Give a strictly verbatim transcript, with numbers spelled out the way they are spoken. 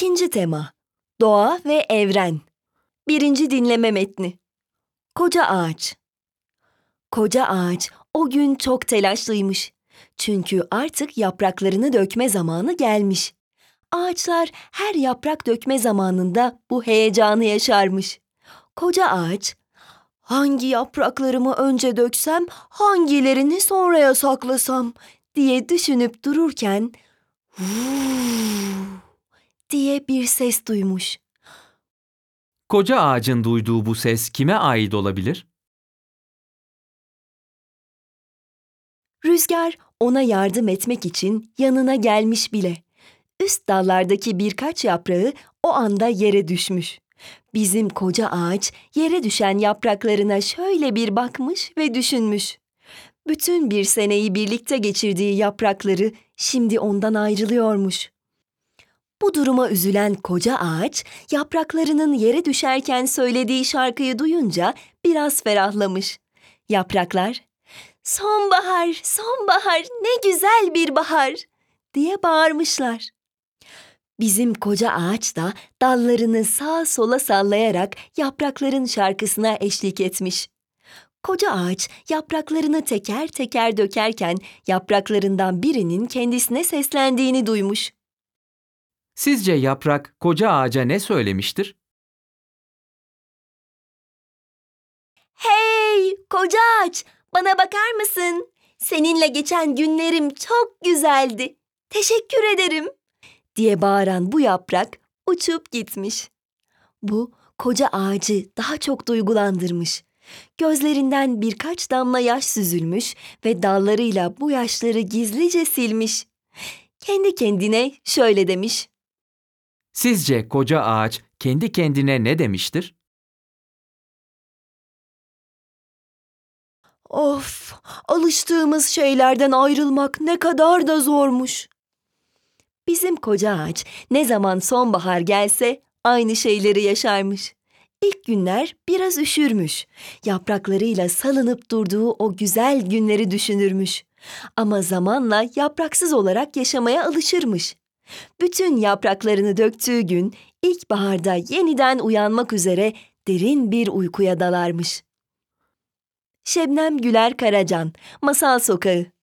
İkinci tema: Doğa ve evren. Birinci dinleme metni. Koca ağaç. Koca ağaç o gün çok telaşlıymış. Çünkü artık yapraklarını dökme zamanı gelmiş. Ağaçlar her yaprak dökme zamanında bu heyecanı yaşarmış. Koca ağaç, hangi yapraklarımı önce döksem, hangilerini sonraya saklasam diye düşünüp dururken vuuu diye bir ses duymuş. Koca ağacın duyduğu bu ses kime ait olabilir? Rüzgar ona yardım etmek için yanına gelmiş bile. Üst dallardaki birkaç yaprağı o anda yere düşmüş. Bizim koca ağaç yere düşen yapraklarına şöyle bir bakmış ve düşünmüş. Bütün bir seneyi birlikte geçirdiği yaprakları şimdi ondan ayrılıyormuş. Bu duruma üzülen koca ağaç, yapraklarının yere düşerken söylediği şarkıyı duyunca biraz ferahlamış. Yapraklar, "Sonbahar, sonbahar, ne güzel bir bahar!" diye bağırmışlar. Bizim koca ağaç da dallarını sağa sola sallayarak yaprakların şarkısına eşlik etmiş. Koca ağaç yapraklarını teker teker dökerken yapraklarından birinin kendisine seslendiğini duymuş. Sizce yaprak koca ağaca ne söylemiştir? "Hey koca ağaç, bana bakar mısın? Seninle geçen günlerim çok güzeldi. Teşekkür ederim," diye bağıran bu yaprak uçup gitmiş. Bu koca ağacı daha çok duygulandırmış. Gözlerinden birkaç damla yaş süzülmüş ve dallarıyla bu yaşları gizlice silmiş. Kendi kendine şöyle demiş. Sizce koca ağaç kendi kendine ne demiştir? "Of, alıştığımız şeylerden ayrılmak ne kadar da zormuş." Bizim koca ağaç ne zaman sonbahar gelse aynı şeyleri yaşarmış. İlk günler biraz üşürmüş. Yapraklarıyla salınıp durduğu o güzel günleri düşünürmüş. Ama zamanla yapraksız olarak yaşamaya alışırmış. Bütün yapraklarını döktüğü gün ilkbaharda yeniden uyanmak üzere derin bir uykuya dalarmış. Şebnem Güler Karacan, Masal Sokağı.